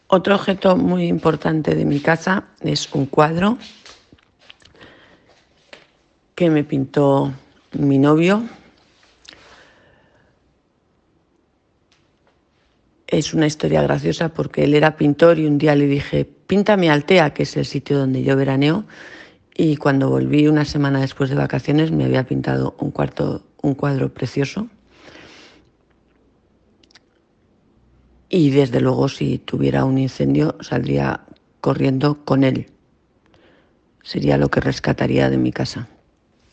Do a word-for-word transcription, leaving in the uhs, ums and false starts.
Otro objeto muy importante de mi casa es un cuadro que me pintó mi novio. Es una historia graciosa porque él era pintor y un día le dije, píntame Altea, que es el sitio donde yo veraneo, y cuando volví una semana después de vacaciones me había pintado un, cuarto, un cuadro precioso. Y desde luego si tuviera un incendio saldría corriendo con él. Sería lo que rescataría de mi casa.